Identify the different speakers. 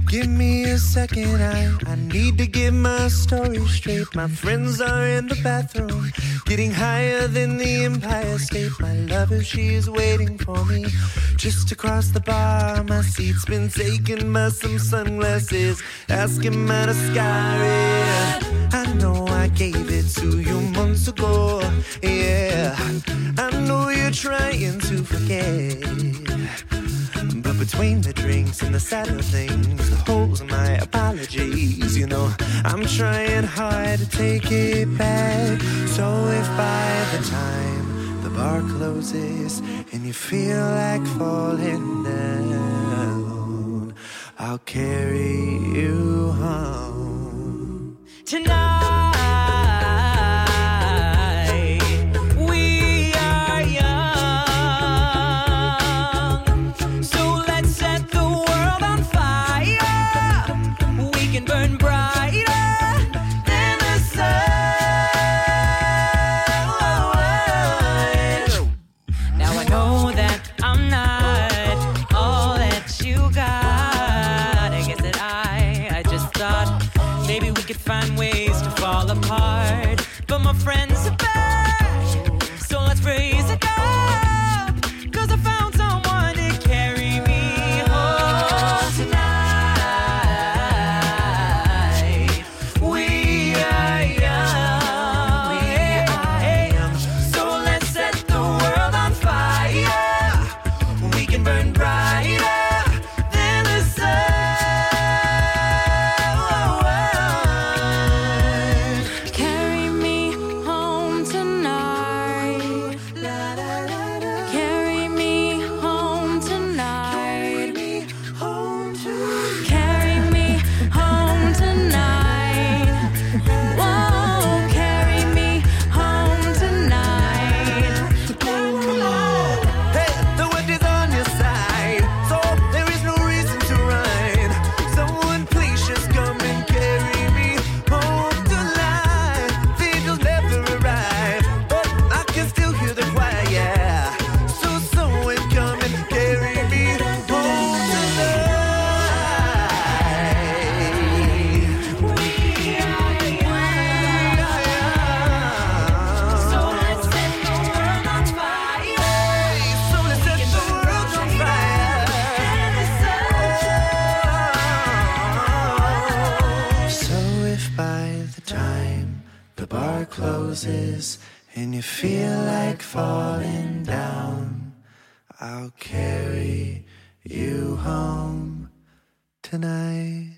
Speaker 1: Give me a second, I need to get my story straight. My friends are in the bathroom, getting higher than the Empire State. My lover, she is waiting for me just across the bar. My seat's been taken by some sunglasses, asking me to sky it. I know I gave it to you months ago, yeah. I know you're trying to forget, but between the drinks and the sadder things, the holes in my apologies, you know, I'm trying hard to take it back. So if by the time the bar closes and you feel like falling down, I'll carry you home.
Speaker 2: Tonight find ways to fall apart, but my friends are back, so let's raise it up, 'cause I found someone to carry me home. Tonight we are young, so let's set the world on fire. We can burn brighter than the sun. The bar closes and you feel like falling down, I'll carry you home tonight.